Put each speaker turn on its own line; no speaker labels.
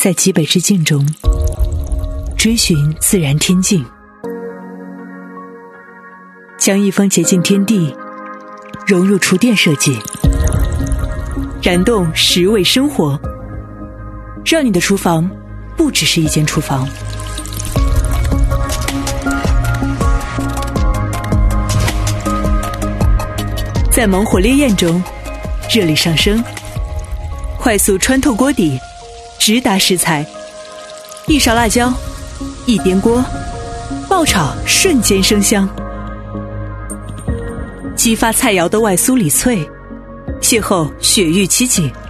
在极北之境中追寻自然天境，将一方洁净天地融入厨电设计，燃动食味生活，让你的厨房不只是一间厨房。在猛火烈焰中，热力上升，快速穿透锅底，直达食材，一勺辣椒，一颠锅，爆炒瞬间生香，激发菜肴的外酥里脆，邂逅雪域奇景，